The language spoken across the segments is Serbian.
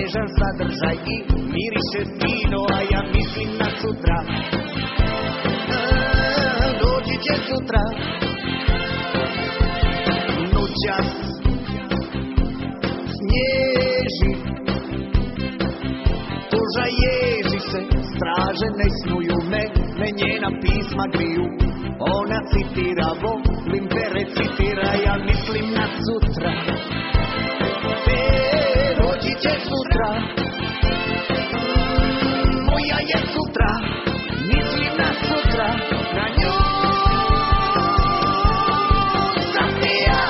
nježan sadržaj i miriše fino, a ja mislim na sutra. Doći će sutra, noćas snježi, tuža ježi se, straže ne snuju me njena pisma griju. Ona citira, volim te recitira, ja mislim na sutra. Doći će sutra, moja je sutra, mislim na sutra, na nju zapija.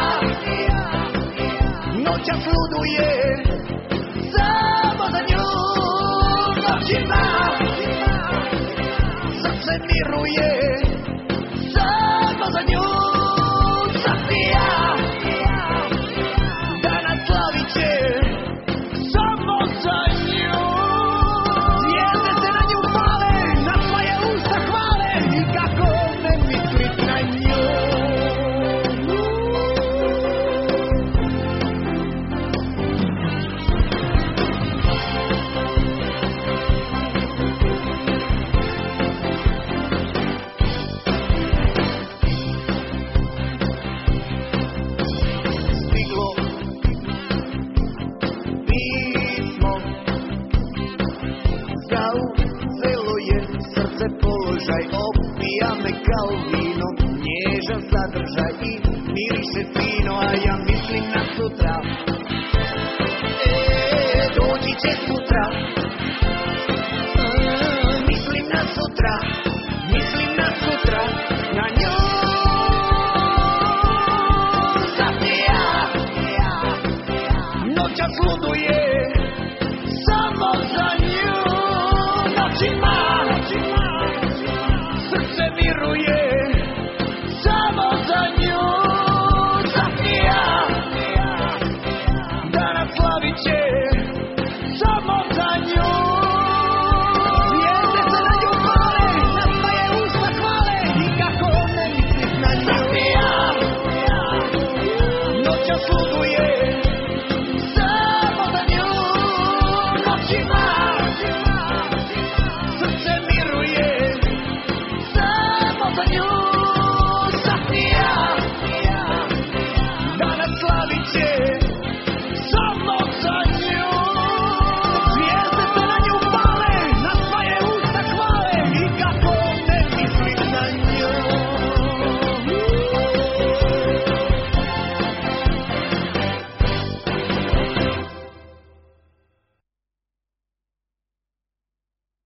Noćas luduje, samo za nju noćima. Srce miruje, samo za nju zapija. Danas slavit će, samo za nju. Zvijezde se na nju pale, na svoje usta hvale, i kako ne mislit na nju. Stiglo pismo, zauzelo je srce položaj, opija me kao vino, nježan sadržaj i miriše fino, a ja mislim na sutra. Doći će sutra, mislim na sutra, mislim na sutra, na nju zapija. Noćas luduje, samo za nju noćima. Srce miruje, samo za nju zapija. Danas slavit će, samo za nju. Zvijezde se na nju pale, na svoje usta hvale, i kako ne mislit na nju. Zapija. Noćas luduje,